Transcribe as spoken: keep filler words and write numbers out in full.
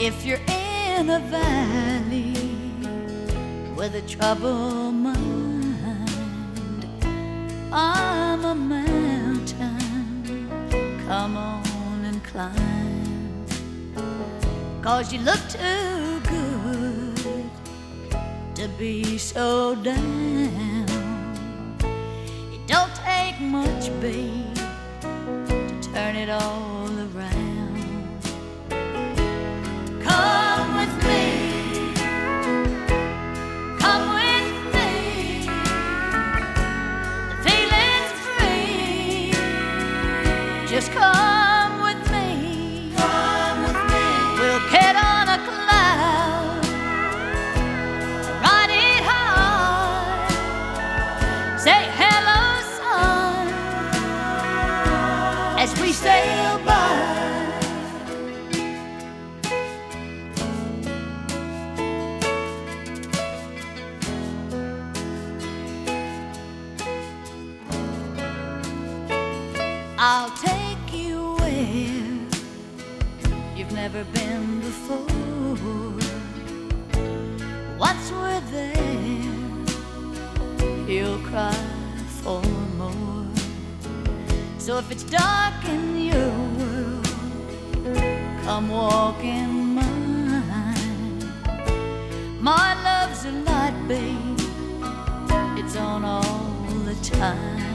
If you're in a valley with a troubled mind, I'm a mountain, come on and climb. 'Cause you look too good to be so down. It don't take much, babe, to turn it all around. Come with me, come with me. The feeling's free. Just come with me, come with me. We'll get on a cloud, ride it high. Say hello, sun, as we sail by. I'll take you where you've never been before. Once we're there, you'll cry for more. So if it's dark in your world, come walk in mine. My love's a light, babe, it's on all the time.